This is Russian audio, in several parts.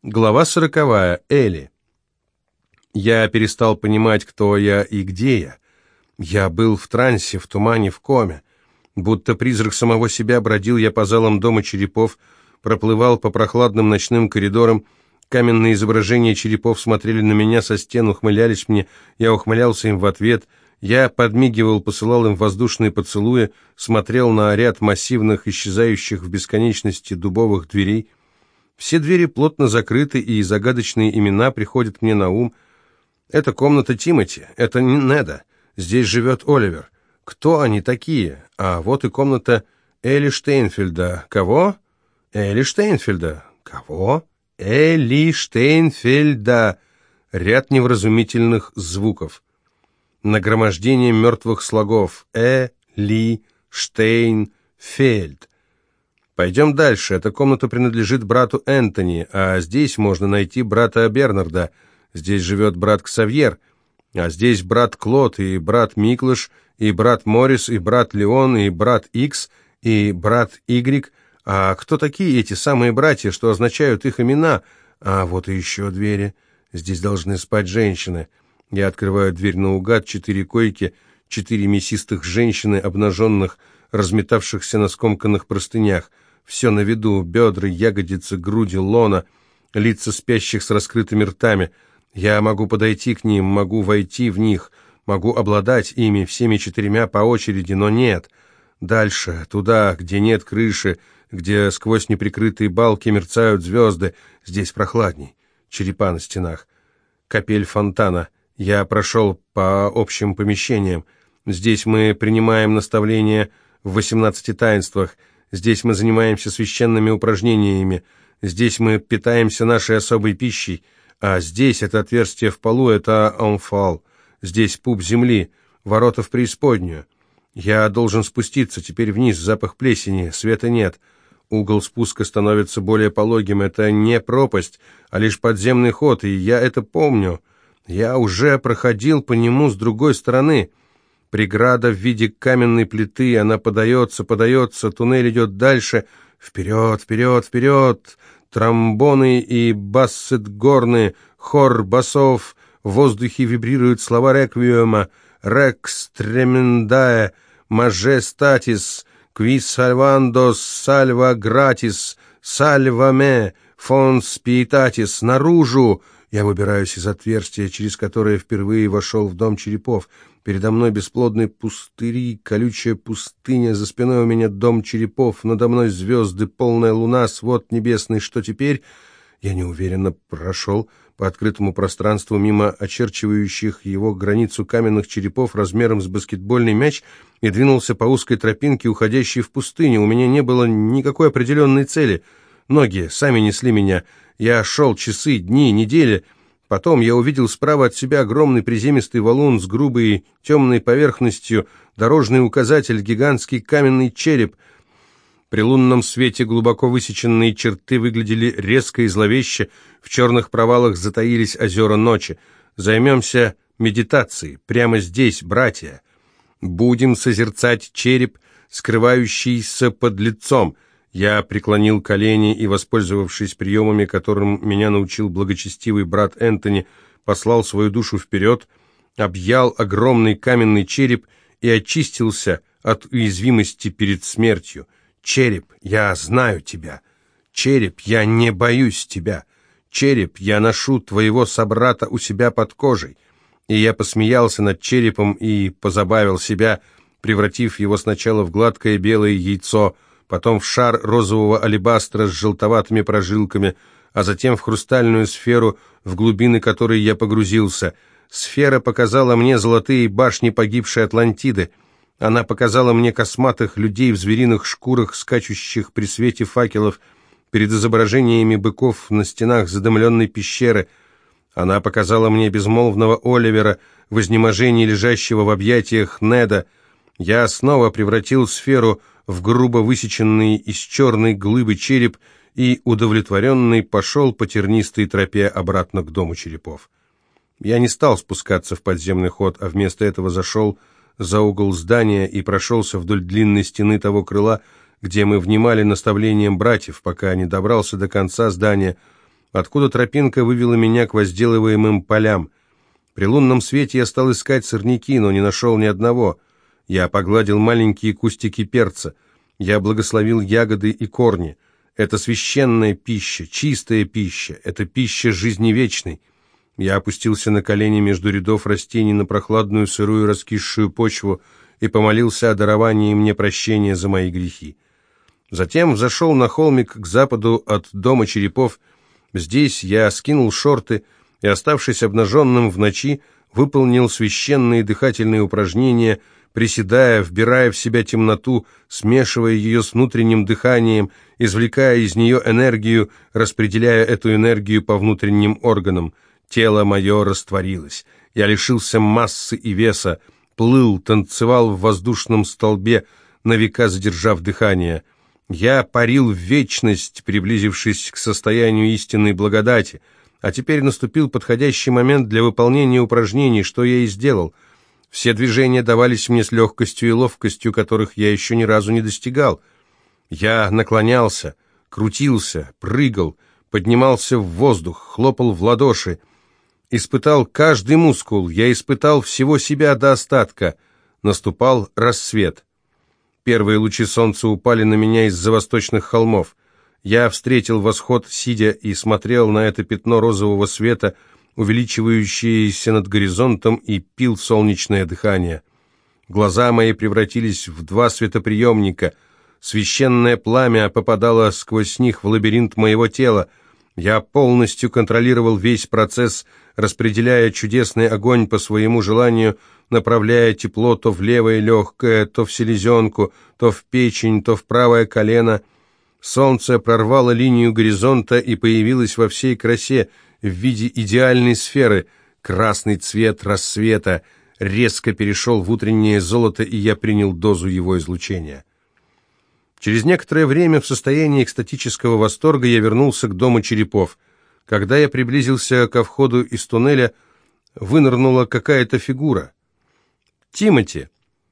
Глава 40. Элли. Я перестал понимать, кто я и где я. Я был в трансе, в тумане, в коме. Будто призрак самого себя бродил я по залам дома черепов, проплывал по прохладным ночным коридорам. Каменные изображения черепов смотрели на меня со стен, ухмылялись мне, я ухмылялся им в ответ. Я подмигивал, посылал им воздушные поцелуи, смотрел на ряд массивных, исчезающих в бесконечности дубовых дверей. Все двери плотно закрыты, и загадочные имена приходят мне на ум. Это комната Тимоти, это не Неда. Здесь живет Оливер. Кто они такие? А вот и комната Элли Штейнфельда. Кого? Элли Штейнфельда. Кого? Элли Штейнфельда. Ряд невразумительных звуков. Нагромождение мертвых слогов. Элли Штейнфельд. Пойдем дальше. Эта комната принадлежит брату Энтони, а здесь можно найти брата Бернарда. Здесь живет брат Ксавьер, а здесь брат Клод, и брат Миклыш, и брат Моррис, и брат Леон, и брат Икс, и брат Игрек. А кто такие эти самые братья, что означают их имена? А вот и еще двери. Здесь должны спать женщины. Я открываю дверь наугад, 4 койки, 4 мясистых женщины, обнаженных, разметавшихся на скомканных простынях. Все на виду: бедра, ягодицы, груди, лона, лица спящих с раскрытыми ртами. Я могу подойти к ним, могу войти в них, могу обладать ими всеми 4 по очереди, но нет. Дальше, туда, где нет крыши, где сквозь неприкрытые балки мерцают звезды. Здесь прохладней. Черепа на стенах. Капель фонтана. Я прошел по общим помещениям. Здесь мы принимаем наставления в 18 таинствах. Здесь мы занимаемся священными упражнениями. Здесь мы питаемся нашей особой пищей. А здесь это отверстие в полу, это амфал. Здесь пуп земли, ворота в преисподнюю. Я должен спуститься теперь вниз, запах плесени, света нет. Угол спуска становится более пологим. Это не пропасть, а лишь подземный ход, и я это помню. Я уже проходил по нему с другой стороны. Преграда в виде каменной плиты, она подается, туннель идет дальше. Вперед, вперед, вперед! Тромбоны и бассет-горны, хор басов, в воздухе вибрируют слова реквиема. «Рекс тремендае, мажестатис, квис сальвандос, сальва гратис, сальва ме, фон спиетатис, наружу!» Я выбираюсь из отверстия, через которое впервые вошел в дом черепов. Передо мной бесплодные пустыри, колючая пустыня, за спиной у меня дом черепов, надо мной звезды, полная луна, свод небесный. Что теперь? Я неуверенно прошел по открытому пространству мимо очерчивающих его границу каменных черепов размером с баскетбольный мяч и двинулся по узкой тропинке, уходящей в пустыню. У меня не было никакой определенной цели. Ноги сами несли меня. Я шел часы, дни, недели. Потом я увидел справа от себя огромный приземистый валун с грубой темной поверхностью, дорожный указатель, гигантский каменный череп. При лунном свете глубоко высеченные черты выглядели резко и зловеще, в черных провалах затаились озера ночи. Займемся медитацией, прямо здесь, братья. Будем созерцать череп, скрывающийся под лицом. Я преклонил колени и, воспользовавшись приемами, которым меня научил благочестивый брат Энтони, послал свою душу вперед, объял огромный каменный череп и очистился от уязвимости перед смертью. Череп, я знаю тебя. Череп, я не боюсь тебя. Череп, я ношу твоего собрата у себя под кожей. И я посмеялся над черепом и позабавил себя, превратив его сначала в гладкое белое яйцо, потом в шар розового алебастра с желтоватыми прожилками, а затем в хрустальную сферу, в глубины которой я погрузился. Сфера показала мне золотые башни погибшей Атлантиды. Она показала мне косматых людей в звериных шкурах, скачущих при свете факелов перед изображениями быков на стенах задымленной пещеры. Она показала мне безмолвного Оливера в изнеможении, лежащего в объятиях Неда. Я снова превратил сферу в грубо высеченный из черной глыбы череп и, удовлетворенный, пошел по тернистой тропе обратно к дому черепов. Я не стал спускаться в подземный ход, а вместо этого зашел за угол здания и прошелся вдоль длинной стены того крыла, где мы внимали наставлениям братьев, пока не добрался до конца здания. откуда тропинка вывела меня к возделываемым полям. При лунном свете я стал искать сорняки, но не нашел ни одного. Я погладил маленькие кустики перца. Я благословил ягоды и корни. Это священная пища, чистая пища, это пища жизни вечной. Я опустился на колени между рядов растений на прохладную, сырую, раскисшую почву и помолился о даровании мне прощения за мои грехи. Затем взошел на холмик к западу от дома черепов. Здесь я скинул шорты и, оставшись обнаженным в ночи, выполнил священные дыхательные упражнения, приседая, вбирая в себя темноту, смешивая ее с внутренним дыханием, извлекая из нее энергию, распределяя эту энергию по внутренним органам. Тело мое растворилось. Я лишился массы и веса, плыл, танцевал в воздушном столбе, на века задержав дыхание. Я парил в вечность, приблизившись к состоянию истинной благодати. А теперь наступил подходящий момент для выполнения упражнений, что я и сделал. Все движения давались мне с легкостью и ловкостью, которых я еще ни разу не достигал. Я наклонялся, крутился, прыгал, поднимался в воздух, хлопал в ладоши. Испытал каждый мускул, я испытал всего себя до остатка. Наступал рассвет. Первые лучи солнца упали на меня из-за восточных холмов. Я встретил восход, сидя, и смотрел на это пятно розового света, увеличивающееся над горизонтом, и пил солнечное дыхание. Глаза мои превратились в два светоприемника. Священное пламя попадало сквозь них в лабиринт моего тела. Я полностью контролировал весь процесс, распределяя чудесный огонь по своему желанию, направляя тепло то в левое легкое, то в селезенку, то в печень, то в правое колено. Солнце прорвало линию горизонта и появилось во всей красе в виде идеальной сферы. Красный цвет рассвета резко перешел в утреннее золото, и я принял дозу его излучения. Через некоторое время в состоянии экстатического восторга я вернулся к дому черепов. Когда я приблизился ко входу из туннеля, вынырнула какая-то фигура. Тимоти.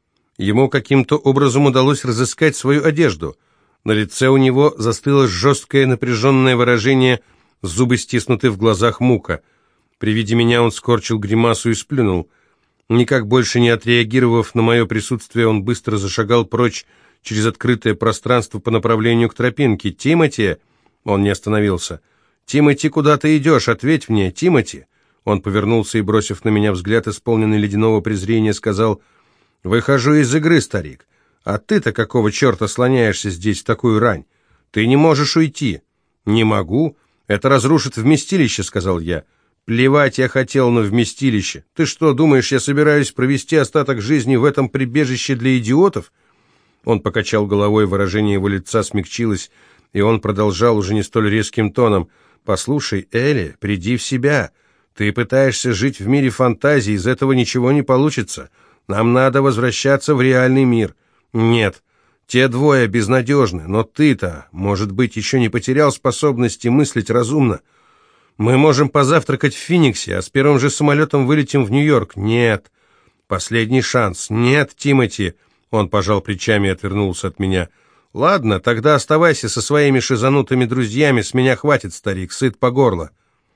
Ему каким-то образом удалось разыскать свою одежду. На лице у него застыло жесткое напряженное выражение, зубы стиснуты, в глазах мука. При виде меня он скорчил гримасу и сплюнул. Никак больше не отреагировав на мое присутствие, он быстро зашагал прочь через открытое пространство по направлению к тропинке. «Тимоти!» Он не остановился. «Тимоти, куда ты идешь? Ответь мне, Тимоти!» Он повернулся и, бросив на меня взгляд, исполненный ледяного презрения, сказал: «Выхожу из игры, старик. А ты-то какого черта слоняешься здесь в такую рань? Ты не можешь уйти». «Не могу. Это разрушит вместилище», — сказал я. «Плевать я хотел на вместилище. Ты что, думаешь, я собираюсь провести остаток жизни в этом прибежище для идиотов?» Он покачал головой, выражение его лица смягчилось, и он продолжал уже не столь резким тоном: «Послушай, Элли, приди в себя. Ты пытаешься жить в мире фантазий, из этого ничего не получится. Нам надо возвращаться в реальный мир. Нет, те двое безнадежны, но ты-то, может быть, еще не потерял способности мыслить разумно. Мы можем позавтракать в Фениксе, а с первым же самолетом вылетим в Нью-Йорк. Нет, последний шанс. Нет, Тимоти». Он пожал плечами и отвернулся от меня. «Ладно, тогда оставайся со своими шизанутыми друзьями, с меня хватит, старик, сыт по горло».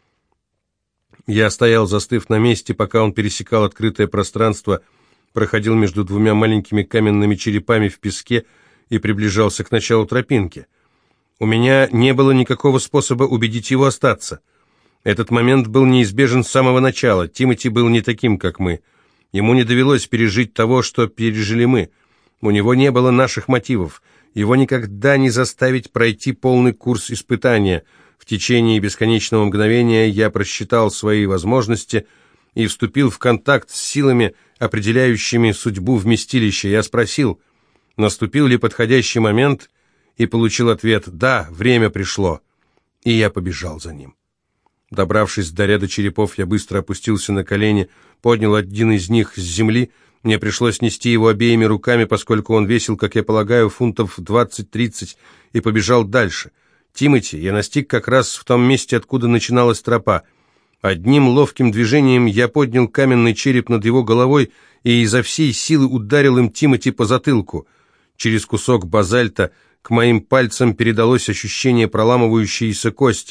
Я стоял, застыв на месте, пока он пересекал открытое пространство, проходил между двумя маленькими каменными черепами в песке и приближался к началу тропинки. У меня не было никакого способа убедить его остаться. Этот момент был неизбежен с самого начала. Тимоти был не таким, как мы. Ему не довелось пережить того, что пережили мы. У него не было наших мотивов. Его никогда не заставить пройти полный курс испытания. В течение бесконечного мгновения я просчитал свои возможности и вступил в контакт с силами, определяющими судьбу вместилища. Я спросил, наступил ли подходящий момент, и получил ответ: «Да, время пришло». И я побежал за ним. Добравшись до ряда черепов, я быстро опустился на колени, поднял один из них с земли. Мне пришлось нести его обеими руками, поскольку он весил, как я полагаю, фунтов 20-30, и побежал дальше. Тимоти я настиг как раз в том месте, откуда начиналась тропа. Одним ловким движением я поднял каменный череп над его головой и изо всей силы ударил им Тимоти по затылку. Через кусок базальта к моим пальцам передалось ощущение проламывающейся кости.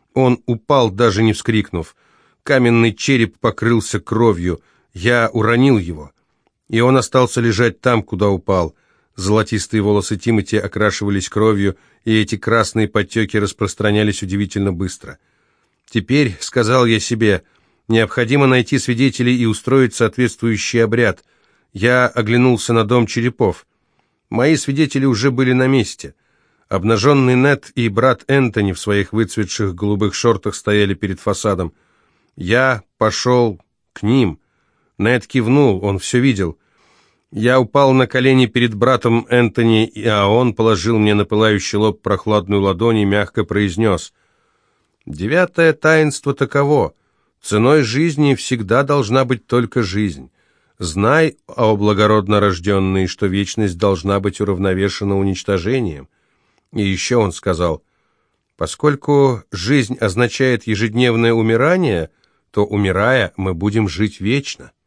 Он упал, даже не вскрикнув. Каменный череп покрылся кровью. Я уронил его, и он остался лежать там, куда упал. Золотистые волосы Тимоти окрашивались кровью, и эти красные подтеки распространялись удивительно быстро. «Теперь, — сказал я себе, — необходимо найти свидетелей и устроить соответствующий обряд». Я оглянулся на дом черепов. Мои свидетели уже были на месте. Обнаженный Нед и брат Энтони в своих выцветших голубых шортах стояли перед фасадом. Я пошел к ним. Нед кивнул, он все видел. Я упал на колени перед братом Энтони, а он положил мне на пылающий лоб прохладную ладонь и мягко произнес: «Девятое таинство таково. Ценой жизни всегда должна быть только жизнь. Знай, о благородно рожденный, что вечность должна быть уравновешена уничтожением». И еще он сказал: «Поскольку жизнь означает ежедневное умирание, то, умирая, мы будем жить вечно».